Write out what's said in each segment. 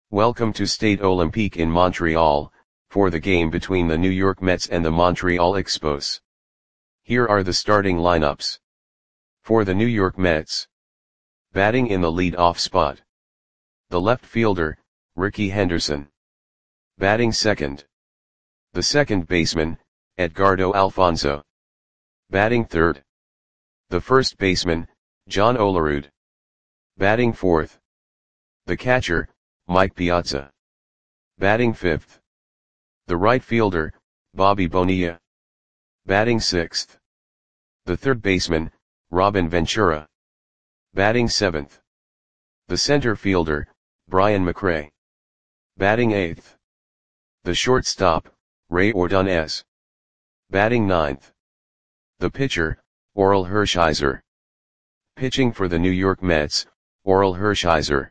Welcome to Stade Olympique in Montreal, for the game between the New York Mets and the Montreal Expos. Here are the starting lineups. For the New York Mets. Batting in the lead-off spot. The left fielder, Rickey Henderson. Batting second. The second baseman, Edgardo Alfonzo. Batting third. The first baseman, John Olerud. Batting fourth. The catcher, Mike Piazza. Batting fifth. The right fielder, Bobby Bonilla. Batting sixth. The third baseman, Robin Ventura. Batting seventh. The center fielder, Brian McRae. Batting eighth. The shortstop, Ray Ordonez. Batting ninth. The pitcher, Orel Hershiser. Pitching for the New York Mets, Orel Hershiser.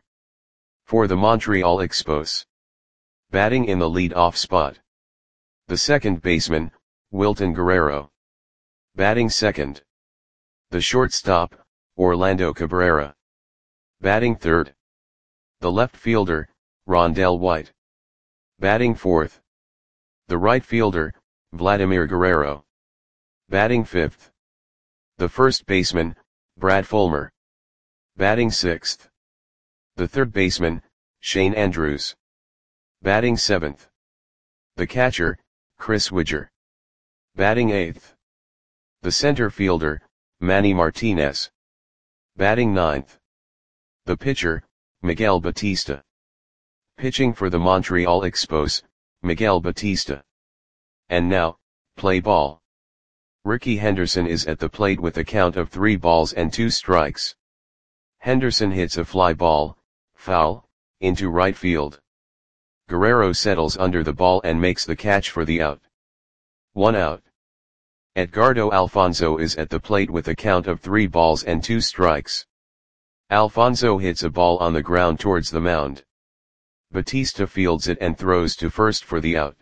For the Montreal Expos. Batting in the lead-off spot. The second baseman, Wilton Guerrero. Batting second. The shortstop, Orlando Cabrera. Batting third. The left fielder, Rondell White. Batting fourth. The right fielder, Vladimir Guerrero. Batting fifth. The first baseman, Brad Fulmer. Batting sixth. The third baseman, Shane Andrews. Batting seventh. The catcher, Chris Widger. Batting eighth. The center fielder, Manny Martinez. Batting ninth. The pitcher, Miguel Batista. Pitching for the Montreal Expos, Miguel Batista. And now, play ball. Rickey Henderson is at the plate with a count of 3 balls and 2 strikes. Henderson hits a fly ball, foul, into right field. Guerrero settles under the ball and makes the catch for the out. 1 out. Edgardo Alfonzo is at the plate with a count of 3 balls and 2 strikes. Alfonzo hits a ball on the ground towards the mound. Batista fields it and throws to first for the out.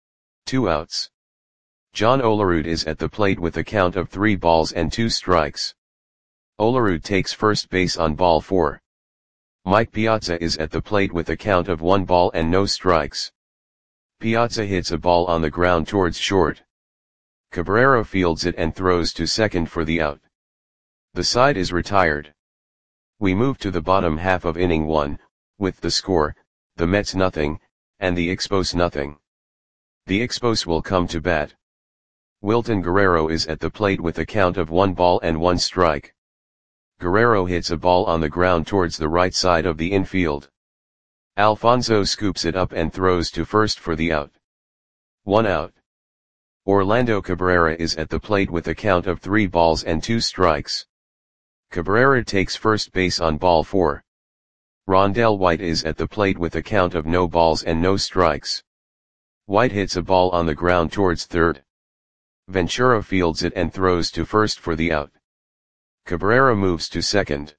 2 outs. John Olerud is at the plate with a count of 3 balls and 2 strikes. Olerud takes first base on ball 4. Mike Piazza is at the plate with a count of 1 ball and no strikes. Piazza hits a ball on the ground towards short. Cabrera fields it and throws to second for the out. The side is retired. We move to the bottom half of inning 1, with the score, the Mets nothing, and the Expos nothing. The Expos will come to bat. Wilton Guerrero is at the plate with a count of 1 ball and 1 strike. Guerrero hits a ball on the ground towards the right side of the infield. Alfonzo scoops it up and throws to first for the out. 1 out. Orlando Cabrera is at the plate with a count of 3 balls and 2 strikes. Cabrera takes first base on ball 4. Rondell White is at the plate with a count of no balls and no strikes. White hits a ball on the ground towards third. Ventura fields it and throws to first for the out. Cabrera moves to second.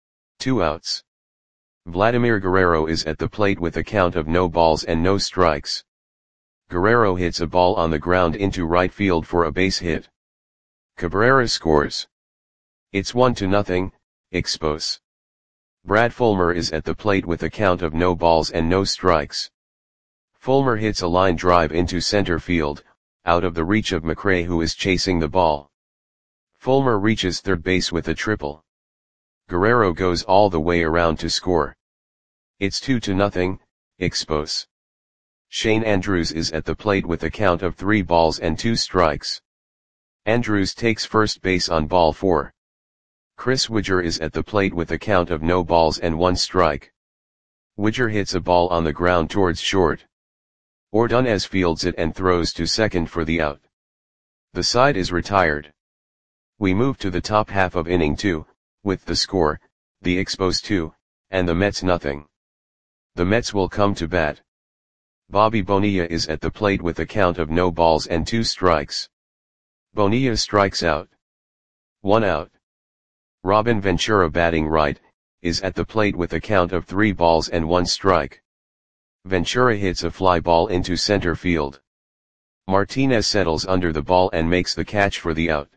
2 outs. Vladimir Guerrero is at the plate with a count of no balls and no strikes. Guerrero hits a ball on the ground into right field for a base hit. Cabrera scores. It's 1-0, Expos. Brad Fulmer is at the plate with a count of no balls and no strikes. Fulmer hits a line drive into center field, out of the reach of McRae, who is chasing the ball. Fulmer reaches third base with a triple. Guerrero goes all the way around to score. It's 2-0, Expos. Shane Andrews is at the plate with a count of 3 balls and 2 strikes. Andrews takes first base on ball 4. Chris Widger is at the plate with a count of no balls and 1 strike. Widger hits a ball on the ground towards short. Ordonez fields it and throws to second for the out. The side is retired. We move to the top half of inning 2, with the score, the Expos 2, and the Mets nothing. The Mets will come to bat. Bobby Bonilla is at the plate with a count of no balls and 2 strikes. Bonilla strikes out. 1 out. Robin Ventura, batting right, is at the plate with a count of 3 balls and 1 strike. Ventura hits a fly ball into center field. Martinez settles under the ball and makes the catch for the out.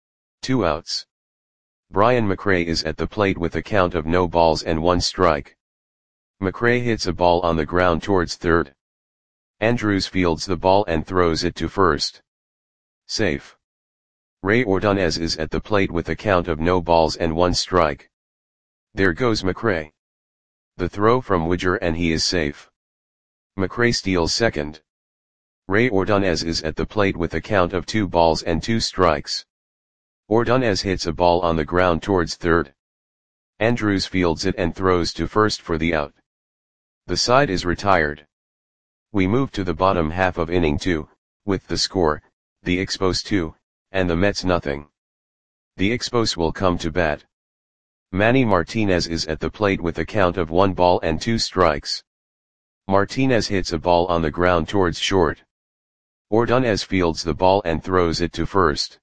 2 outs. Brian McRae is at the plate with a count of no balls and 1 strike. McRae hits a ball on the ground towards third. Andrews fields the ball and throws it to first. Safe. Ray Ordonez is at the plate with a count of no balls and 1 strike. There goes McRae. The throw from Widger and he is safe. McRae steals second. Ray Ordonez is at the plate with a count of 2 balls and 2 strikes. Ordonez hits a ball on the ground towards third. Andrews fields it and throws to first for the out. The side is retired. We move to the bottom half of inning 2, with the score, the Expos 2, and the Mets nothing. The Expos will come to bat. Manny Martinez is at the plate with a count of 1 ball and 2 strikes. Martinez hits a ball on the ground towards short. Ordonez fields the ball and throws it to first.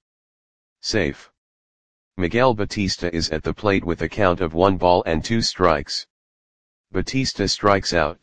Safe. Miguel Batista is at the plate with a count of 1 ball and 2 strikes. Batista strikes out.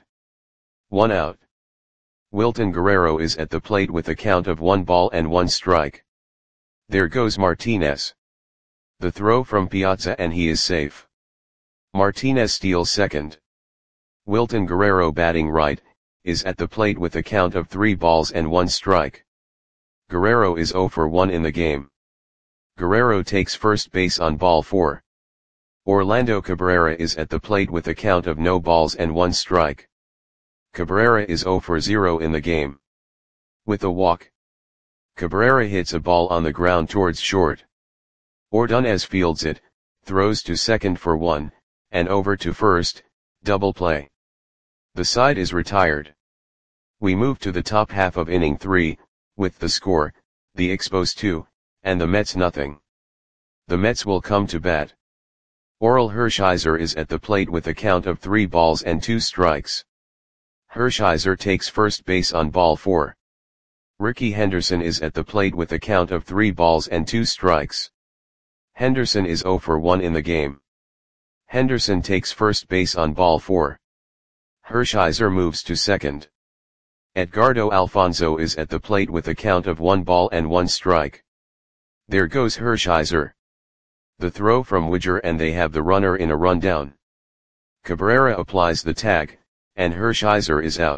1 out. Wilton Guerrero is at the plate with a count of 1 ball and 1 strike. There goes Martinez. The throw from Piazza and he is safe. Martinez steals second. Wilton Guerrero, batting right, is at the plate with a count of 3 balls and 1 strike. Guerrero is 0 for 1 in the game. Guerrero takes first base on ball 4. Orlando Cabrera is at the plate with a count of no balls and 1 strike. Cabrera is 0 for 0 in the game. With a walk, Cabrera hits a ball on the ground towards short. Ordonez fields it, throws to second for 1, and over to first, double play. The side is retired. We move to the top half of inning 3, with the score, the Expos 2, and the Mets nothing. The Mets will come to bat. Orel Hershiser is at the plate with a count of 3 balls and 2 strikes. Hershiser takes first base on ball 4. Ricky Henderson is at the plate with a count of 3 balls and 2 strikes. Henderson is 0 for 1 in the game. Henderson takes first base on ball 4. Hershiser moves to second. Edgardo Alfonzo is at the plate with a count of 1 ball and 1 strike. There goes Hershiser. The throw from Widger and they have the runner in a rundown. Cabrera applies the tag, and Hershiser is out.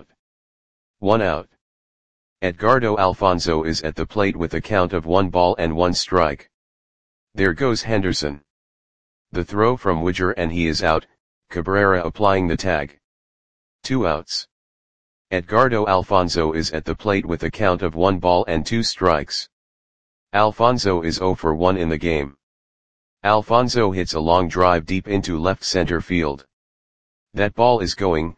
1 out. Edgardo Alfonzo is at the plate with a count of 1 ball and 1 strike. There goes Henderson. The throw from Widger and he is out, Cabrera applying the tag. 2 outs. Edgardo Alfonzo is at the plate with a count of 1 ball and 2 strikes. Alfonzo is 0 for 1 in the game. Alfonzo hits a long drive deep into left center field. That ball is gone.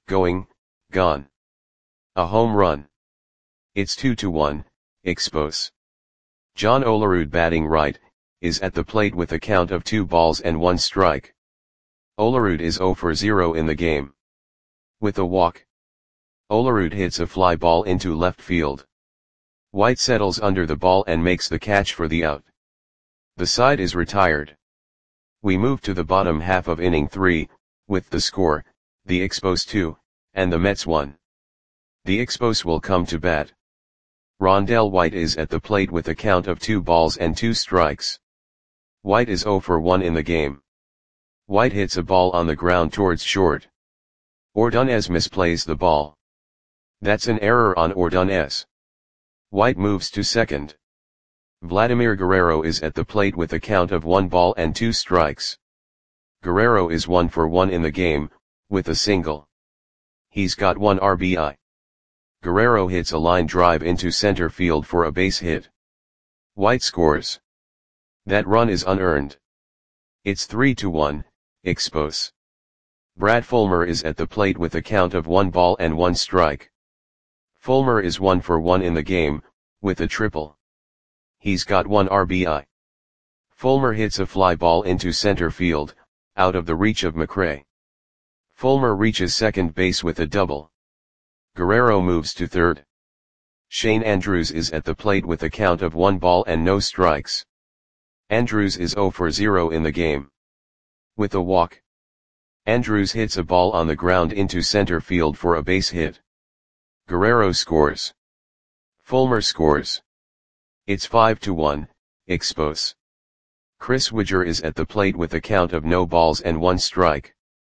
A home run. It's 2-1, Expos. John Olerud, batting right, is at the plate with a count of 2 balls and 1 strike. Olerud is 0 for 0 in the game. With a walk, Olerud hits a fly ball into left field. White settles under the ball and makes the catch for the out. The side is retired. We move to the bottom half of inning 3, with the score, the Expos 2, and the Mets 1. The Expos will come to bat. Rondell White is at the plate with a count of 2 balls and 2 strikes. White is 0 for 1 in the game. White hits a ball on the ground towards short. Ordonez misplays the ball. That's an error on Ordonez. White moves to second. Vladimir Guerrero is at the plate with a count of 1 ball and 2 strikes. Guerrero is 1 for 1 in the game, with a single. He's got 1 RBI. Guerrero hits a line drive into center field for a base hit. White scores. That run is unearned. It's 3-1, Expos. Brad Fulmer is at the plate with a count of 1 ball and 1 strike. Fulmer is 1 for 1 in the game, with a triple. He's got 1 RBI. Fulmer hits a fly ball into center field, out of the reach of McRae. Fulmer reaches second base with a double. Guerrero moves to third. Shane Andrews is at the plate with a count of 1 ball and no strikes. Andrews is 0 for 0 in the game. With a walk, Andrews hits a ball on the ground into center field for a base hit. Guerrero scores. Fulmer scores. It's 5-1, Expos. Chris Widger is at the plate with a count of no balls and 1 strike.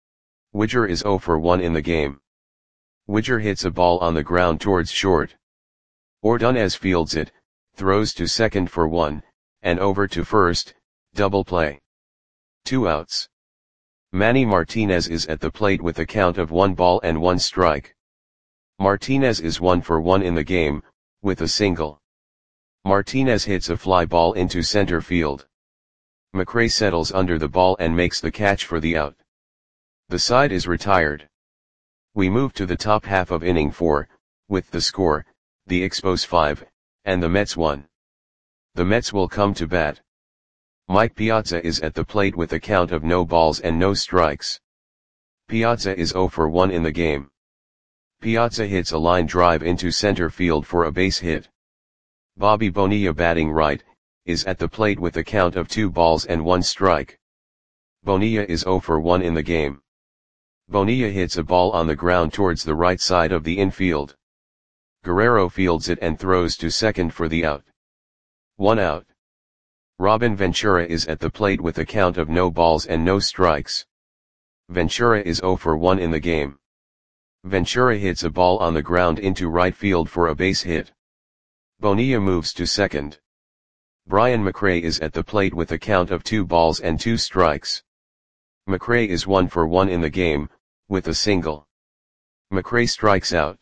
Widger is 0 for 1 in the game. Widger hits a ball on the ground towards short. Ordonez fields it, throws to second for 1, and over to first, double play. 2 outs. Manny Martinez is at the plate with a count of 1 ball and 1 strike. Martinez is 1 for 1 in the game, with a single. Martinez hits a fly ball into center field. McRae settles under the ball and makes the catch for the out. The side is retired. We move to the top half of inning 4, with the score, the Expos 5, and the Mets 1. The Mets will come to bat. Mike Piazza is at the plate with a count of no balls and no strikes. Piazza is 0 for 1 in the game. Piazza hits a line drive into center field for a base hit. Bobby Bonilla, batting right, is at the plate with a count of 2 balls and 1 strike. Bonilla is 0 for 1 in the game. Bonilla hits a ball on the ground towards the right side of the infield. Guerrero fields it and throws to second for the out. 1 out. Robin Ventura is at the plate with a count of no balls and no strikes. Ventura is 0 for 1 in the game. Ventura hits a ball on the ground into right field for a base hit. Bonilla moves to second. Brian McRae is at the plate with a count of 2 balls and 2 strikes. McRae is 1 for 1 in the game, with a single. McRae strikes out.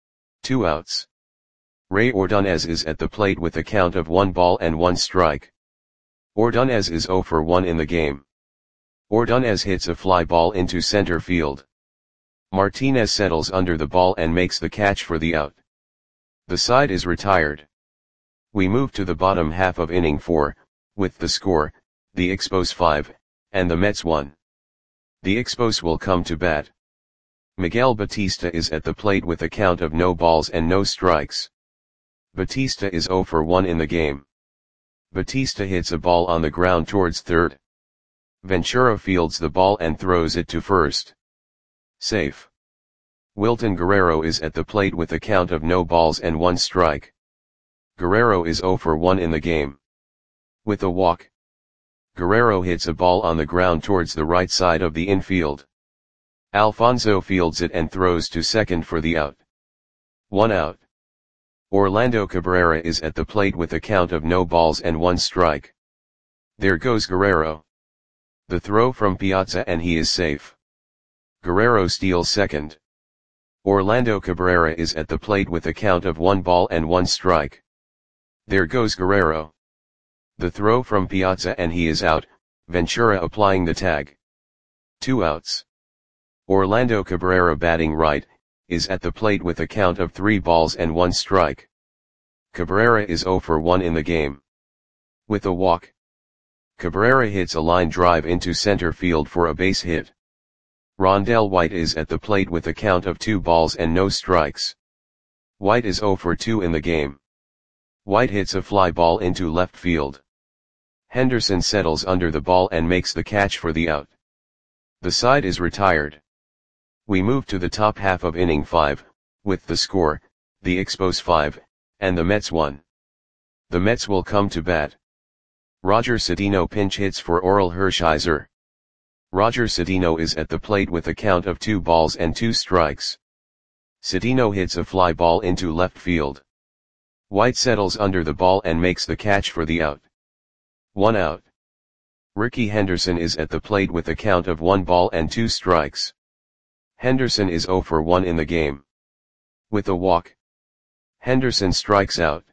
2 outs. Ray Ordonez is at the plate with a count of 1 ball and 1 strike. Ordonez is 0 for 1 in the game. Ordonez hits a fly ball into center field. Martinez settles under the ball and makes the catch for the out. The side is retired. We move to the bottom half of inning 4, with the score, the Expos 5, and the Mets 1. The Expos will come to bat. Miguel Batista is at the plate with a count of no balls and no strikes. Batista is 0 for 1 in the game. Batista hits a ball on the ground towards third. Ventura fields the ball and throws it to first. Safe. Wilton Guerrero is at the plate with a count of no balls and 1 strike. Guerrero is 0 for 1 in the game. With a walk. Guerrero hits a ball on the ground towards the right side of the infield. Alfonso fields it and throws to second for the out. 1 out. Orlando Cabrera is at the plate with a count of no balls and 1 strike. There goes Guerrero. The throw from Piazza and he is safe. Guerrero steals second. Orlando Cabrera is at the plate with a count of 1 ball and 1 strike. There goes Guerrero. The throw from Piazza and he is out, Ventura applying the tag. 2 outs. Orlando Cabrera, batting right, is at the plate with a count of 3 balls and 1 strike. Cabrera is 0 for 1 in the game. With a walk. Cabrera hits a line drive into center field for a base hit. Rondell White is at the plate with a count of 2 balls and no strikes. White is 0 for 2 in the game. White hits a fly ball into left field. Henderson settles under the ball and makes the catch for the out. The side is retired. We move to the top half of inning 5, with the score, the Expos 5, and the Mets 1. The Mets will come to bat. Roger Cedeno pinch hits for Oral Hershiser. Roger Cedeno is at the plate with a count of 2 balls and 2 strikes. Cedeno hits a fly ball into left field. White settles under the ball and makes the catch for the out. 1 out. Ricky Henderson is at the plate with a count of 1 ball and 2 strikes. Henderson is 0 for 1 in the game. With a walk. Henderson strikes out.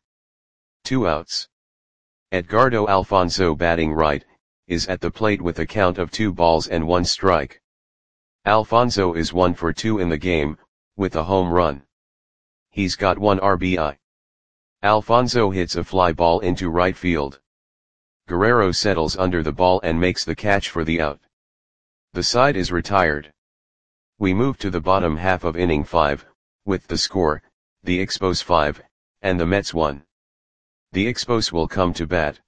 2 outs. Edgardo Alfonso, batting right, is at the plate with a count of 2 balls and 1 strike. Alfonso is 1 for 2 in the game, with a home run. He's got 1 RBI. Alfonso hits a fly ball into right field. Guerrero settles under the ball and makes the catch for the out. The side is retired. We move to the bottom half of inning 5, with the score, the Expos 5, and the Mets 1. The Expos will come to bat.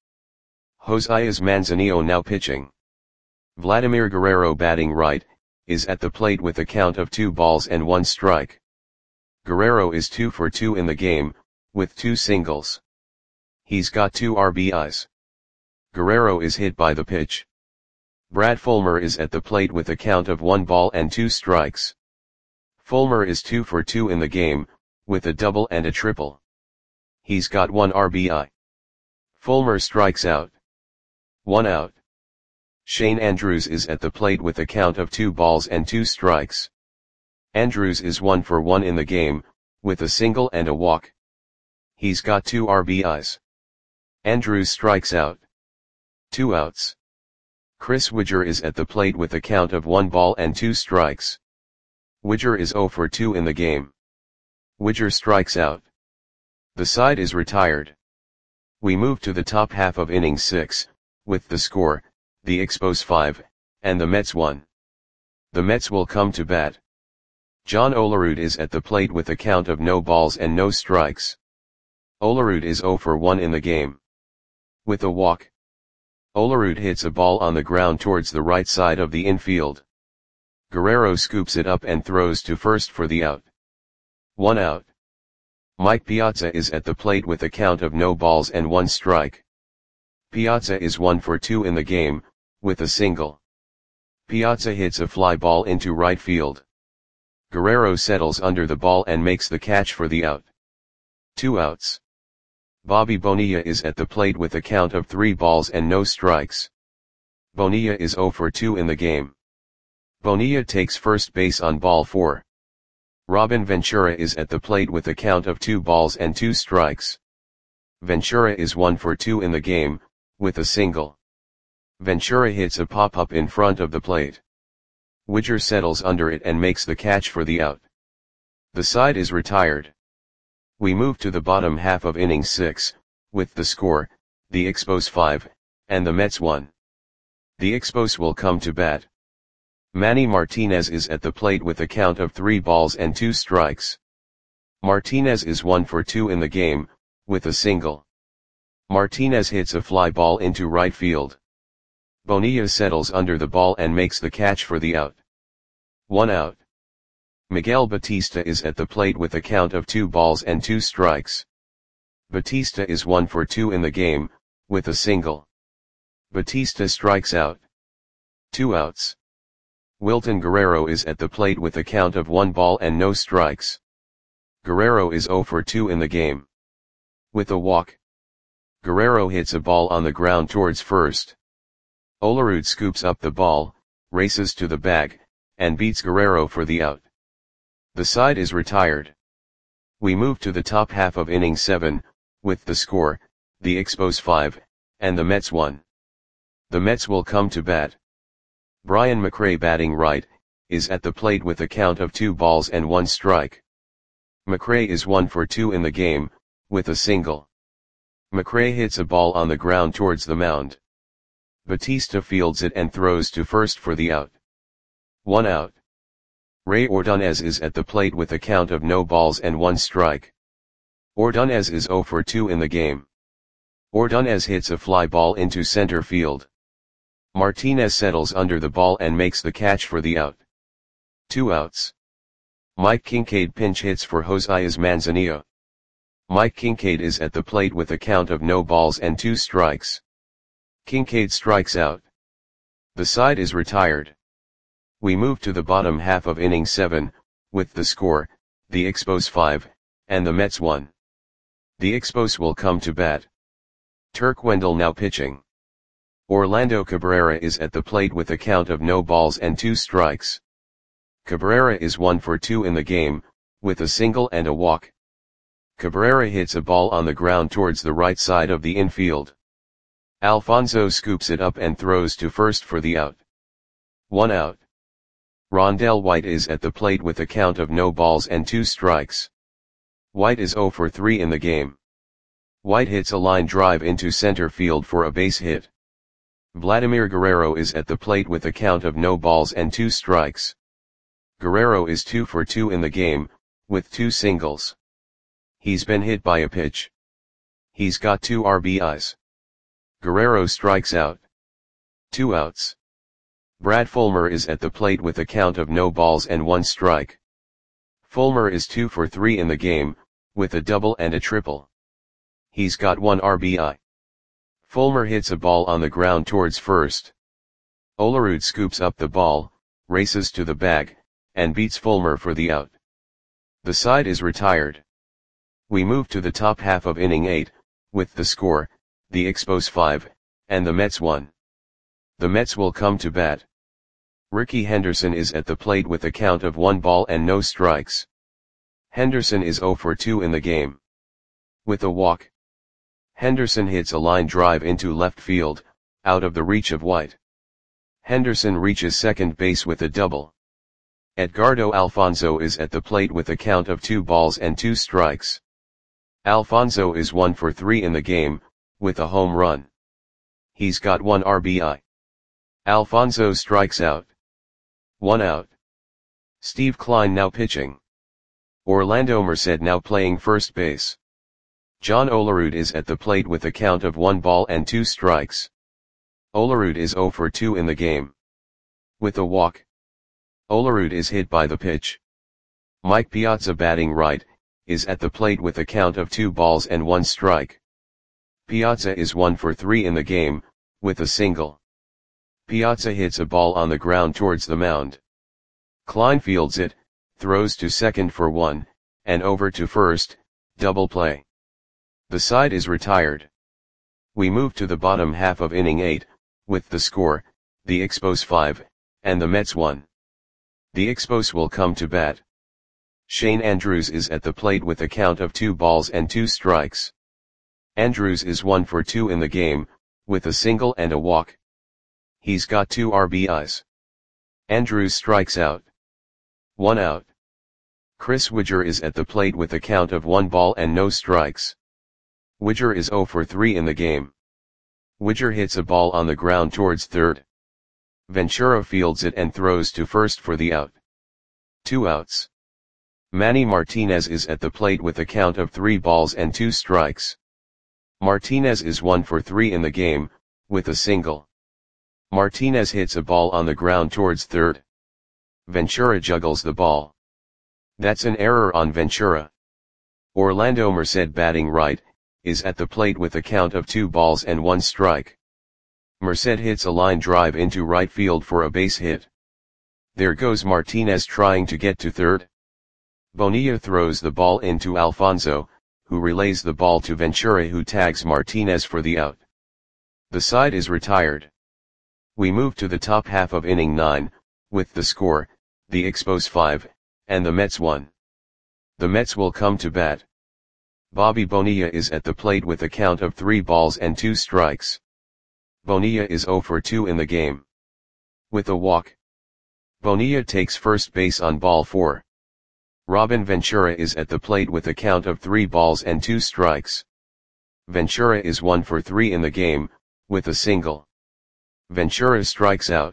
Josias Manzanillo now pitching. Vladimir Guerrero, batting right, is at the plate with a count of 2 balls and 1 strike. Guerrero is 2 for 2 in the game, with 2 singles. He's got 2 RBIs. Guerrero is hit by the pitch. Brad Fulmer is at the plate with a count of 1 ball and 2 strikes. Fulmer is 2 for 2 in the game, with a double and a triple. He's got 1 RBI. Fulmer strikes out. 1 out. Shane Andrews is at the plate with a count of 2 balls and 2 strikes. Andrews is 1 for 1 in the game, with a single and a walk. He's got 2 RBIs. Andrews strikes out. 2 outs. Chris Widger is at the plate with a count of 1 ball and 2 strikes. Widger is 0 for 2 in the game. Widger strikes out. The side is retired. We move to the top half of inning 6, with the score, the Expos 5, and the Mets 1. The Mets will come to bat. John Olerud is at the plate with a count of no balls and no strikes. Olerud is 0 for 1 in the game. With a walk. Olerud hits a ball on the ground towards the right side of the infield. Guerrero scoops it up and throws to first for the out. 1 out. Mike Piazza is at the plate with a count of no balls and 1 strike. Piazza is 1 for 2 in the game, with a single. Piazza hits a fly ball into right field. Guerrero settles under the ball and makes the catch for the out. 2 outs. Bobby Bonilla is at the plate with a count of 3 balls and no strikes. Bonilla is 0 for 2 in the game. Bonilla takes first base on ball 4. Robin Ventura is at the plate with a count of 2 balls and 2 strikes. Ventura is 1 for 2 in the game, with a single. Ventura hits a pop-up in front of the plate. Widger settles under it and makes the catch for the out. The side is retired. We move to the bottom half of inning 6, with the score, the Expos 5, and the Mets 1. The Expos will come to bat. Manny Martinez is at the plate with a count of 3 balls and 2 strikes. Martinez is 1 for 2 in the game, with a single. Martinez hits a fly ball into right field. Bonilla settles under the ball and makes the catch for the out. 1 out. Miguel Batista is at the plate with a count of 2 balls and 2 strikes. Batista is 1 for 2 in the game, with a single. Batista strikes out. 2 outs. Wilton Guerrero is at the plate with a count of 1 ball and no strikes. Guerrero is 0 for 2 in the game. With a walk. Guerrero hits a ball on the ground towards first. Olerud scoops up the ball, races to the bag, and beats Guerrero for the out. The side is retired. We move to the top half of inning 7, with the score, the Expos 5, and the Mets 1. The Mets will come to bat. Brian McRae, batting right, is at the plate with a count of 2 balls and 1 strike. McRae is 1 for 2 in the game, with a single. McRae hits a ball on the ground towards the mound. Batista fields it and throws to first for the out. 1 out. Ray Ordonez is at the plate with a count of no balls and 1 strike. Ordonez is 0 for 2 in the game. Ordonez hits a fly ball into center field. Martinez settles under the ball and makes the catch for the out. 2 outs. Mike Kincaid pinch hits for Josias Manzanillo. Mike Kincaid is at the plate with a count of no balls and 2 strikes. Kincaid strikes out. The side is retired. We move to the bottom half of inning 7, with the score, the Expos 5, and the Mets 1. The Expos will come to bat. Turk Wendell now pitching. Orlando Cabrera is at the plate with a count of no balls and 2 strikes. Cabrera is 1 for 2 in the game, with a single and a walk. Cabrera hits a ball on the ground towards the right side of the infield. Alfonso scoops it up and throws to first for the out. 1 out. Rondell White is at the plate with a count of no balls and 2 strikes. White is 0 for 3 in the game. White hits a line drive into center field for a base hit. Vladimir Guerrero is at the plate with a count of no balls and 2 strikes. Guerrero is 2 for 2 in the game, with 2 singles. He's been hit by a pitch. He's got 2 RBIs. Guerrero strikes out. 2 outs. Brad Fulmer is at the plate with a count of no balls and 1 strike. Fulmer is 2 for 3 in the game, with a double and a triple. He's got 1 RBI. Fulmer hits a ball on the ground towards first. Olerud scoops up the ball, races to the bag, and beats Fulmer for the out. The side is retired. We move to the top half of inning 8, with the score, the Expos 5, and the Mets 1. The Mets will come to bat. Rickey Henderson is at the plate with a count of 1 ball and no strikes. Henderson is 0 for 2 in the game. With a walk, Henderson hits a line drive into left field, out of the reach of White. Henderson reaches second base with a double. Edgardo Alfonzo is at the plate with a count of 2 balls and 2 strikes. Alfonzo is 1 for 3 in the game, with a home run. He's got 1 RBI. Alfonzo strikes out. 1 out. Steve Kline now pitching. Orlando Merced now playing first base. John Olerud is at the plate with a count of 1 ball and 2 strikes. Olerud is 0 for 2 in the game. With a walk, Olerud is hit by the pitch. Mike Piazza, batting right, is at the plate with a count of 2 balls and 1 strike. Piazza is 1 for 3 in the game, with a single. Piazza hits a ball on the ground towards the mound. Kline fields it, throws to second for 1, and over to first, double play. The side is retired. We move to the bottom half of inning 8, with the score, the Expos 5, and the Mets 1. The Expos will come to bat. Shane Andrews is at the plate with a count of 2 balls and 2 strikes. Andrews is 1 for 2 in the game, with a single and a walk. He's got 2 RBIs. Andrews strikes out. 1 out. Chris Widger is at the plate with a count of 1 ball and no strikes. Widger is 0 for 3 in the game. Widger hits a ball on the ground towards third. Ventura fields it and throws to first for the out. 2 outs. Manny Martinez is at the plate with a count of 3 balls and 2 strikes. Martinez is 1 for 3 in the game, with a single. Martinez hits a ball on the ground towards third. Ventura juggles the ball. That's an error on Ventura. Orlando Merced, batting right, is at the plate with a count of 2 balls and 1 strike. Merced hits a line drive into right field for a base hit. There goes Martinez trying to get to third. Bonilla throws the ball into Alfonzo, who relays the ball to Ventura, who tags Martinez for the out. The side is retired. We move to the top half of inning 9, with the score, the Expos 5, and the Mets 1. The Mets will come to bat. Bobby Bonilla is at the plate with a count of 3 balls and 2 strikes. Bonilla is 0 for 2 in the game. With a walk, Bonilla takes first base on ball 4. Robin Ventura is at the plate with a count of 3 balls and 2 strikes. Ventura is 1 for 3 in the game, with a single. Ventura strikes out.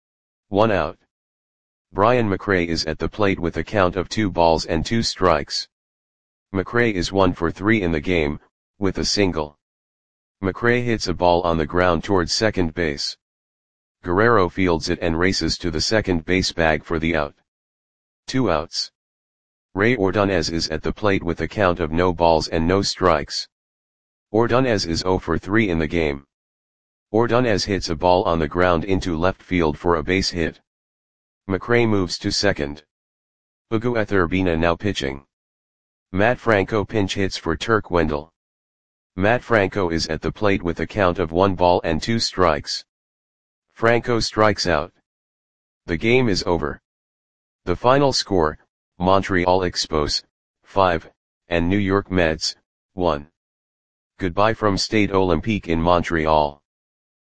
1 out. Brian McRae is at the plate with a count of 2 balls and 2 strikes. McRae is 1 for 3 in the game, with a single. McRae hits a ball on the ground towards second base. Guerrero fields it and races to the second base bag for the out. 2 outs. Ray Ordonez is at the plate with a count of no balls and no strikes. Ordonez is 0 for 3 in the game. Ordonez hits a ball on the ground into left field for a base hit. McRae moves to second. Ugueth Urbina now pitching. Matt Franco pinch hits for Turk Wendell. Matt Franco is at the plate with a count of 1 ball and 2 strikes. Franco strikes out. The game is over. The final score, Montreal Expos, 5, and New York Mets, 1. Goodbye from Stade Olympique in Montreal.